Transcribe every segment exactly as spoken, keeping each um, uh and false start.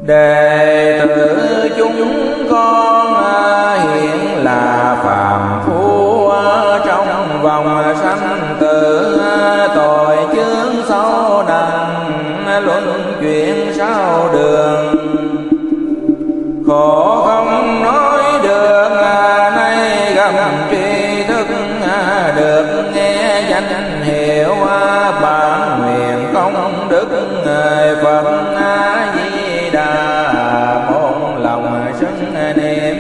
đệ tử chúng con hiện là phàm phu trong vòng sanh tử, tội chướng sâu nặng luân chuyển sao đường, khổ không nói được nay gặp tri thức được nghe danh hiệu, bản nguyện công đức người Phật A Di Đà một lòng xưng niệm,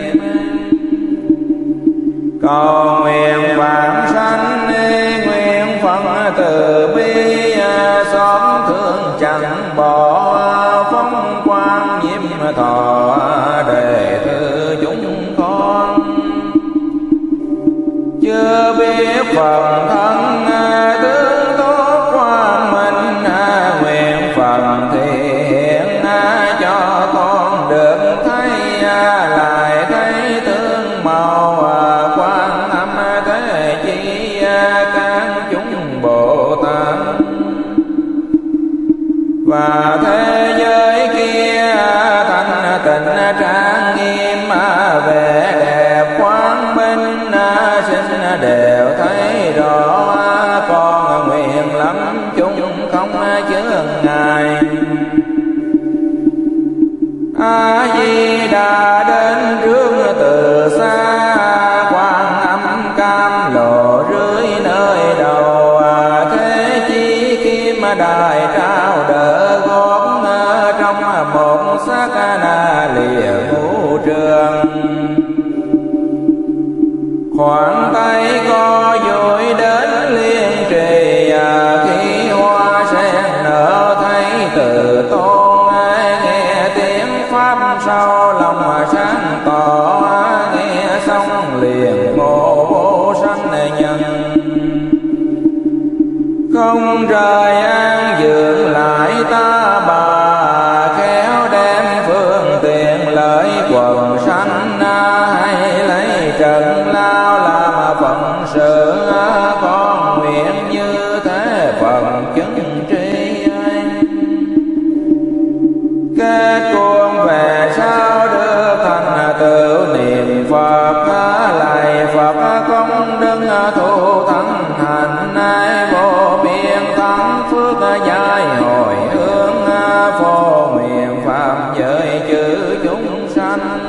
cầu nguyện vãng sanh nguyện Phật từ bi xót thương chẳng bỏ, phong quang nhiễm thọ đệ tử chúng con, chưa biết phần thân tướng tốt quang minh, nguyện phần thiện cho con được thấy, lại thấy tướng màu quan âm thế chi các chúng Bồ Tát, và thế giới kia thanh tịnh trang nghiêm, vẻ đẹp quang minh sinh đều thấy rõ, con nguyện lắm chúng không chướng ngại. A Di Đà đến trước từ xa, quan âm cam lộ rưới nơi đầu, thế chi kim đài trao đỡ gót trong một sát na lìa ngũ trường, khoảng tay co duỗi đến liên trì, khi hoa sen nở thấy từ tôn, nghe tiếng pháp sau lòng sáng tỏ, nghe xong liền ngộ vô sanh nhân, không rời an dưỡng lại ta bà, khéo đem phương tiện lợi quần sanh, hay lấy trần lao làm phận sự, con nguyện như thế phần chứng tri, kết cuồng về sau được thành tựu niệm Phật, lạy Phật công đức thu thắng thành, nay vô biên thắng phước giải hồi hướng, phô miền phạm giới chữ chúng sanh,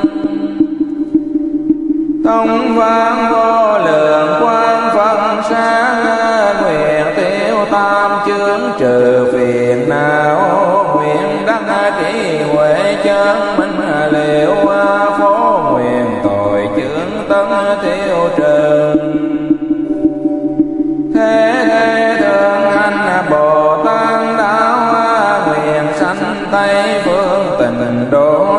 tông vang vô lượng quang phân sáng, nguyện tiêu tam chướng trừ phiền não, nguyện đắc trí huệ chân minh liệu, phổ nguyện tội chướng tân tiêu trừ, thế thế thượng hành Bồ Tát đạo, nguyện sanh Tây phương tình độ